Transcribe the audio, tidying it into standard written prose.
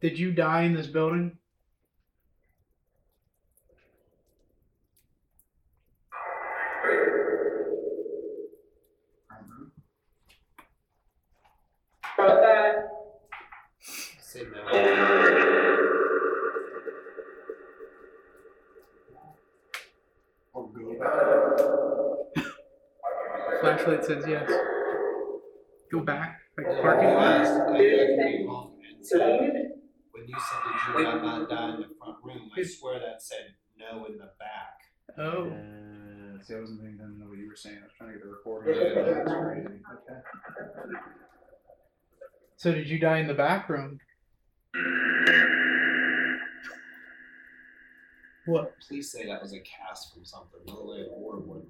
Did you die in this building? Say no. Or go back. Flashlight says yes. Go back, like No, parking you lot. asked, I can be wrong and said, when you said did you die in the front room, I swear that said no in the back. Oh. See, I wasn't paying attention to what you were saying. I was trying to get the recording. That's crazy. Okay. So did you die in the back room? What? Please say that was a cast from something. Literally a horror would